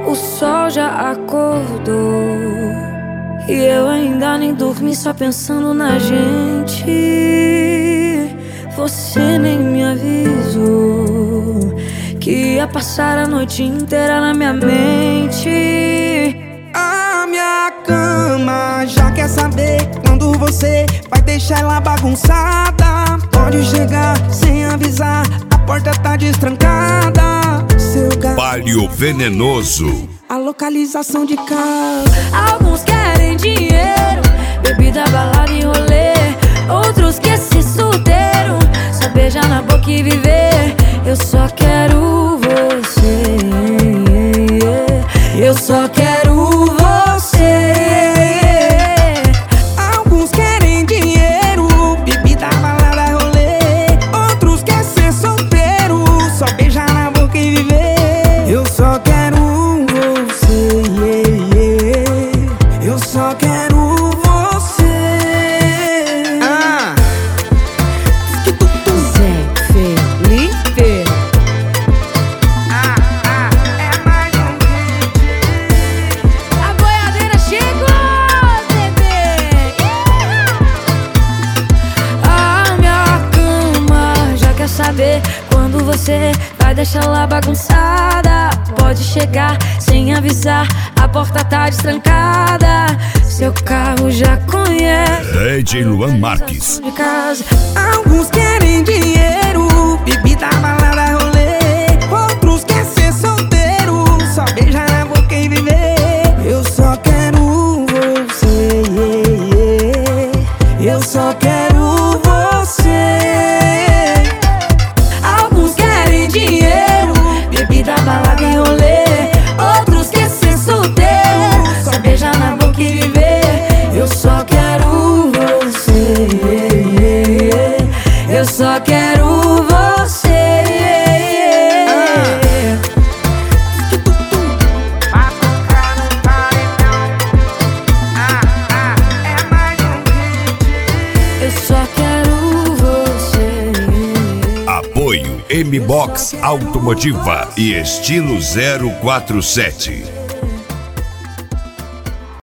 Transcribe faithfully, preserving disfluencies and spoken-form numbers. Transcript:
O sol já acordou e eu ainda nem dormi, só pensando na gente. Você nem me avisou que ia passar a noite inteira na minha mente. A minha cama já quer saber quando você vai deixar ela bagunçada. Pode chegar sem avisar, a porta tá destrancada. Seu gato, Palio Venenoso. a localização de casa. Alguns querem dinheiro, bebida, balada e rolê. Outros querem ser solteiro, só beijar na boca e viver. Eu só quero você, eu só quero você. Alguns querem dinheiro, bebida, balada, rolê. Outros querem ser solteiro, só beijar na boca e viver. Eu só quero você, eu só quero você. Ah, Zé Felipe. ah, ah, é mais um hit. A boiadeira chegou, bebê. A minha cama já quer saber quando você vai deixar lá bagunçada. Pode chegar sem avisar, a porta tá destrancada. Seu carro já conhece D J Luan Marques. de casa. Alguns querem dinheiro, bebida, balada, rolê. Outros querem ser solteiro, só beijar na boca e viver. Eu só quero você, eu só quero você. Alguns querem dinheiro, bebida, balada e rolê. Outros querem ser solteiro, só beijar na boca e viver. Eu só quero você, eu só quero você. Eu só quero você. Apoio M-Box Automotiva e Estilo zero quatro sete.